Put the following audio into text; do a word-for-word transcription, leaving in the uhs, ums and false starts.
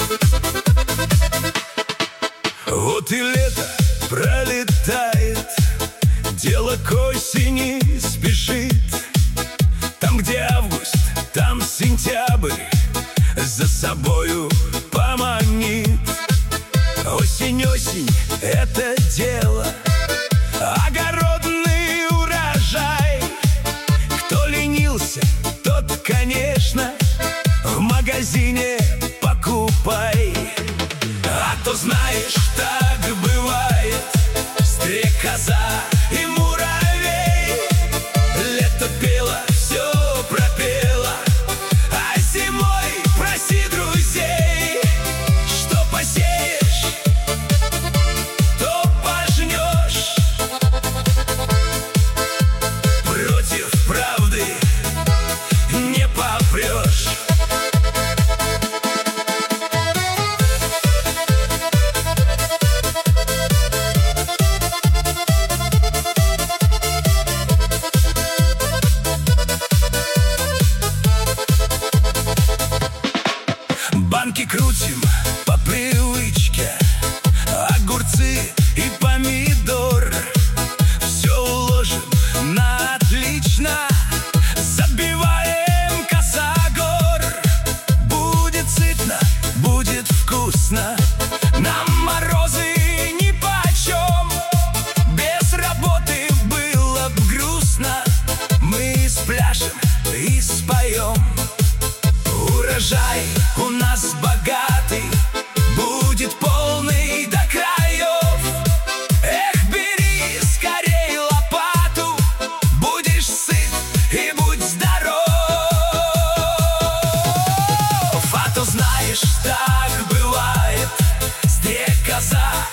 Вот и лето пролетает, дело к осени спешит. Там, где август, там сентябрь за собою поманит. Осень, осень — это дело, огородный урожай. Кто ленился, тот, конечно, в магазине покупай. А то, знаешь, так бывает, стрекоза и муравей. Лето пело, все пропело, а зимой проси друзей. Что посеешь, то пожнешь. Против правды не попрешь. Банки крутим по привычке, огурцы и помидор. Все уложим на отлично, забиваем косогор. Будет сытно, будет вкусно, нам морозы нипочем. Без работы было б грустно, мы спляшем и споем. Урожай у нас богатый, будет полный до краев. Эх, бери скорей лопату, будешь сыт и будь здоров. А то, знаешь, так бывает, стрекоза